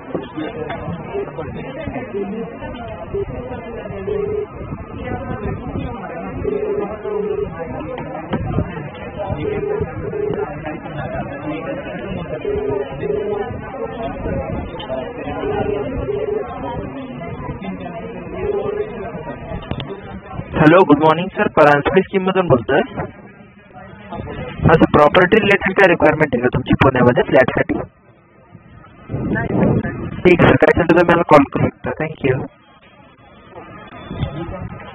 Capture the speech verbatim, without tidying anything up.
Hello, good morning sir. Paranjpe स्कीममधून बोलतोय. असं प्रॉपर्टी रिलेटेड काय रिक्वायरमेंट आहे का तुमची पुण्यामध्ये फ्लॅटसाठी? ठीक सर, काय असेल तर तुम्ही मला कॉल करू शकता. थँक्यू.